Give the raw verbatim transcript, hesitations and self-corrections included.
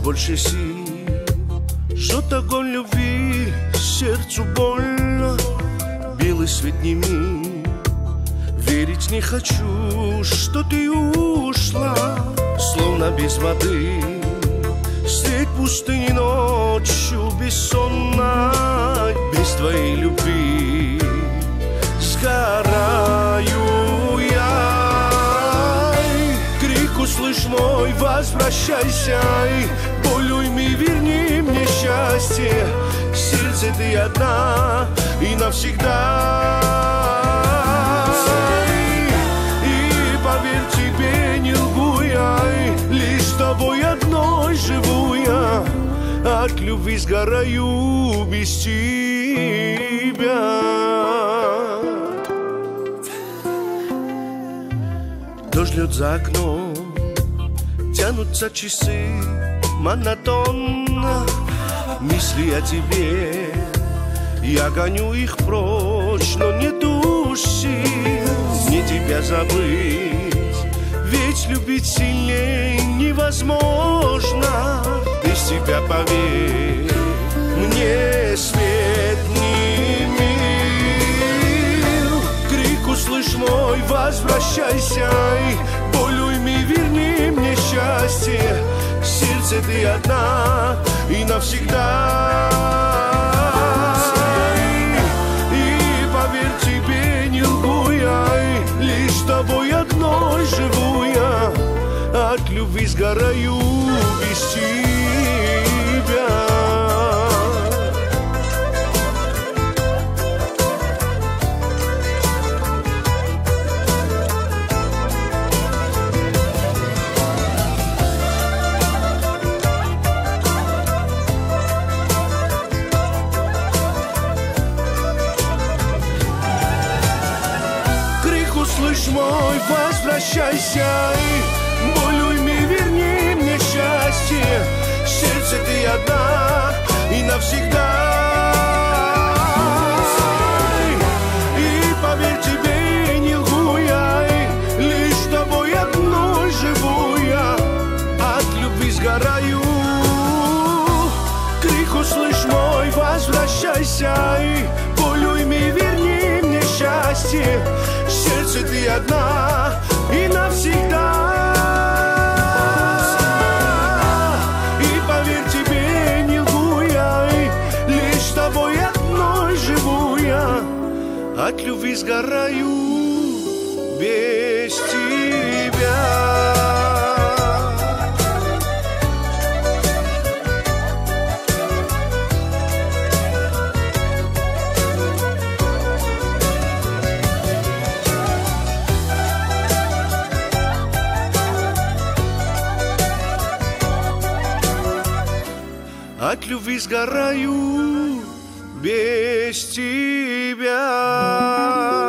больше сил. Жжет огонь любви, сердцу больно, белый свет не миг. Верить не хочу, что ты ушла, словно без воды. Средь пустыни ночью бессонной, без твоей любви сгораю я. Крик услышь мой, возвращайся, боль уйми, верни мне счастье. Сердце ты одна и навсегда. И поверь, тебе не лгу я, лишь с тобой одной живу я. От любви сгораю без тебя. Дождь льет за окном, тянутся часы монотонно. Мысли о тебе, я гоню их прочь, но нету сил мне тебя забыть. Ведь любить сильнее невозможно. Без тебя, поверь, мне свет не мил. Крик услышь мой, возвращайся, боль уйми, верни мне счастье. Сердце ты одна и навсегда. И поверь, тебе не лгу я, лишь с тобой одной живу я. От любви сгораю без тебя. Слышь мой, возвращайся, боль уйми, верни мне счастье. Сердце ты одна и навсегда. И поверь, тебе не лгу я, лишь с тобой одной живу я. От любви сгораю. Крик услышь мой, возвращайся, боль уйми, верни мне счастье. Сердце ты одна и навсегда. И поверь, тебе не лгу я, лишь с тобой одной живу я. От любви сгораю без тебя. От любви сгораю без тебя.